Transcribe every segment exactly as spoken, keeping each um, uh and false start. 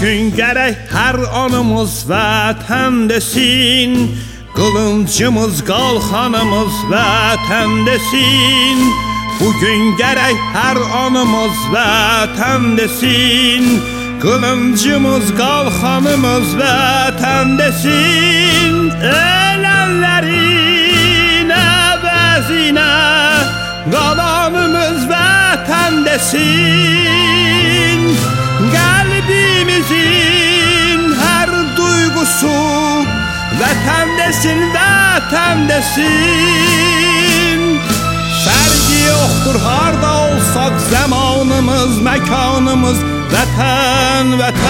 Bugün gerek her anımız vatandesin, kılıncımız kalkanımız vatandesin. Bugün gerek her anımız vatandesin, kılıncımız kalkanımız vatandesin. Ölenlerin əvəzinə qalanımız vatandesin. Kalbimizin her duygusu vatandesin, vatandesin. Sergi yoktur harda olsak zamanımız, mekanımız vatan,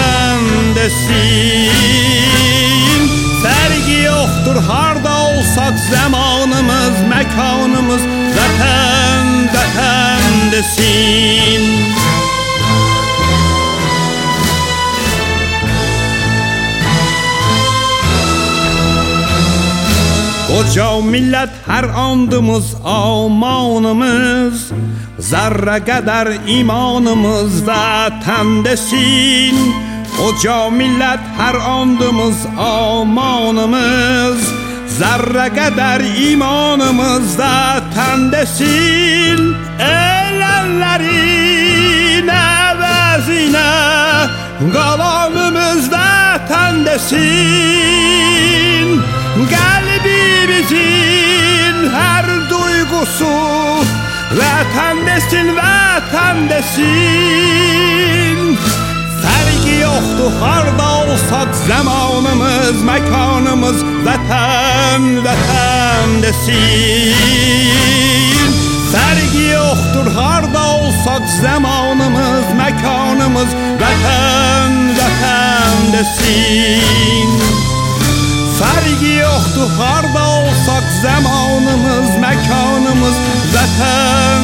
vatandesin. Sergi yoktur harda olsak zamanımız, mekanımız vatan, vatandesin. Koca millet her andımız amanımız, zerre kadar imanımız vatandesin. Koca millet her andımız amanımız, zerre kadar imanımız vatandesin. Ölenlerin əvəzinə qalanımız vatandesin. Kalbimizin her duygusu vatandesin, vatandesin. Sergi yoktu harda olsak zamanımız, mekanımız vatan, vatandesin. Sergi yoktur harda olsak zamanımız, mekanımız vatan, vatandesin. Sergi yoktu harda olsak zamanımız, mekanımız vatan,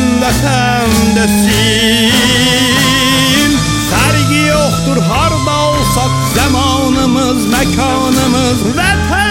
vatandesin. Sergi yoktur harda olsak zamanımız, mekanımız vatan.